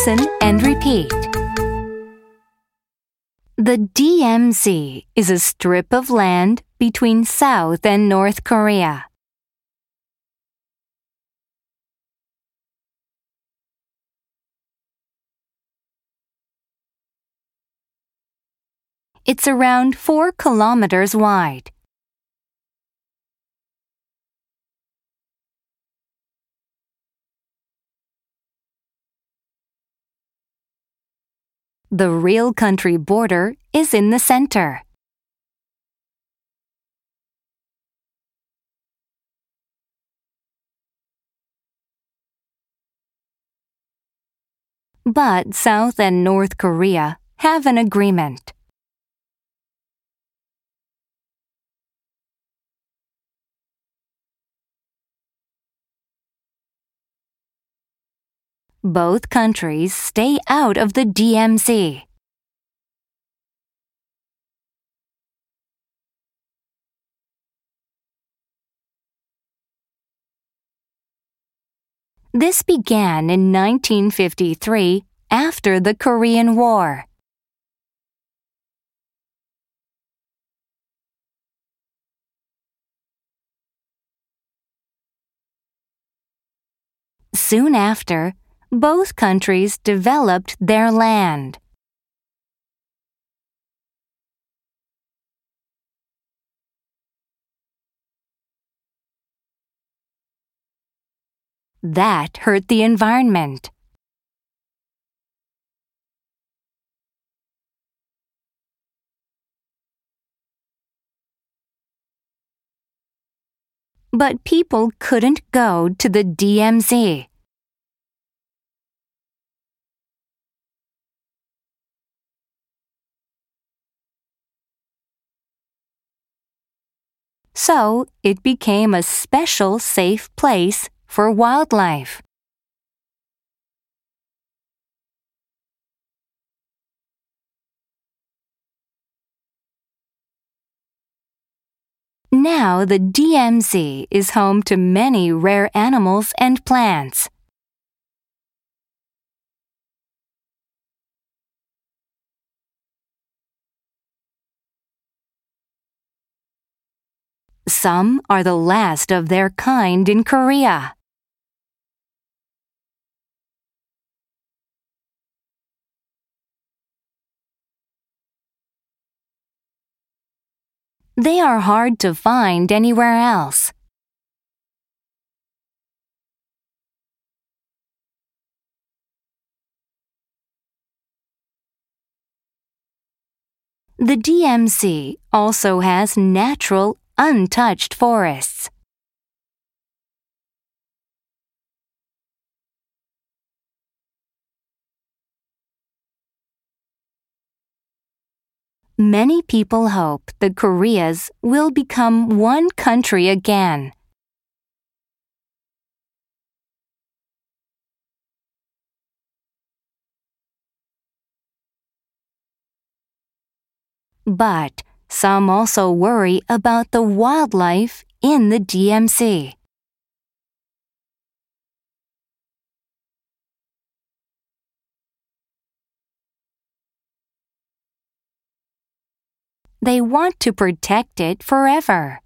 Listen and repeat. The DMZ is a strip of land between South and North Korea. It's around 4 kilometers wide. The real country border is in the center. But South and North Korea have an agreement. Both countries stay out of the DMZ. This began in 1953 after the Korean War. Soon after, both countries developed their land. That hurt the environment. But people couldn't go to the DMZ. So it became a special safe place for wildlife. Now the DMZ is home to many rare animals and plants. Some are the last of their kind in Korea. They are hard to find anywhere else. The DMZ also has natural, untouched forests. Many people hope the Koreas will become one country again. But some also worry about the wildlife in the DMZ. They want to protect it forever.